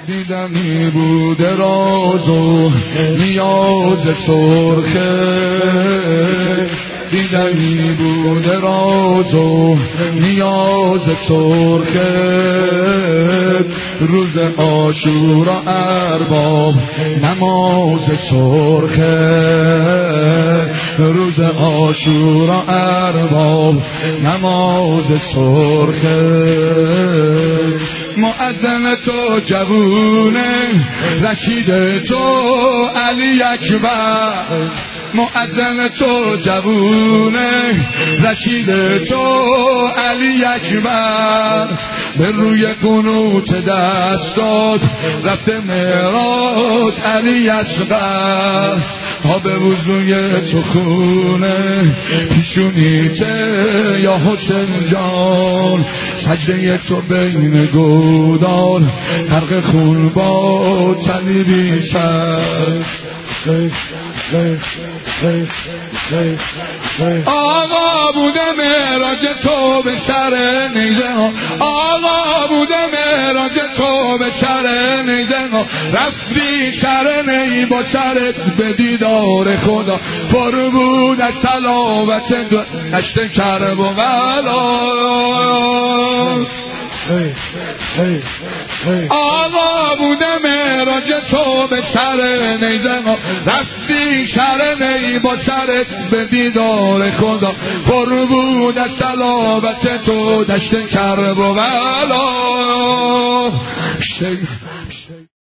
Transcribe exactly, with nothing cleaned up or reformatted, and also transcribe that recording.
دیدنی بوده راز و نیاز سرخه، دیدنی بوده راز و نیاز سرخه. روز عاشورا ارباب نماز سرخه، روز عاشورا ارباب نماز سرخه. مؤذن تو جوونه، رشید تو علی اکبر. مؤذن تو جوونه، رشید تو علی اکبر. به روی قنوت دست داد رفته معراج علی اصغر. ها به وضوی تو خونه پیشونیته یا حسین جان. سجده تو بین گودال غرق خون با صلیبی سر. آقا بوده معراج تو به سر نیزه ها، آقا بوده معراج تو به سر نیزه ها. رفتی سر نی با سرت به دیدار خدا، پر بود از تلاوت دشت کرب و بلا. آقا بوده معراج تو به سر نیزه ها، رفتی سر نی با سرت به دیدار خدا، پر بود از تلاوت تو دشت کرب و بلا.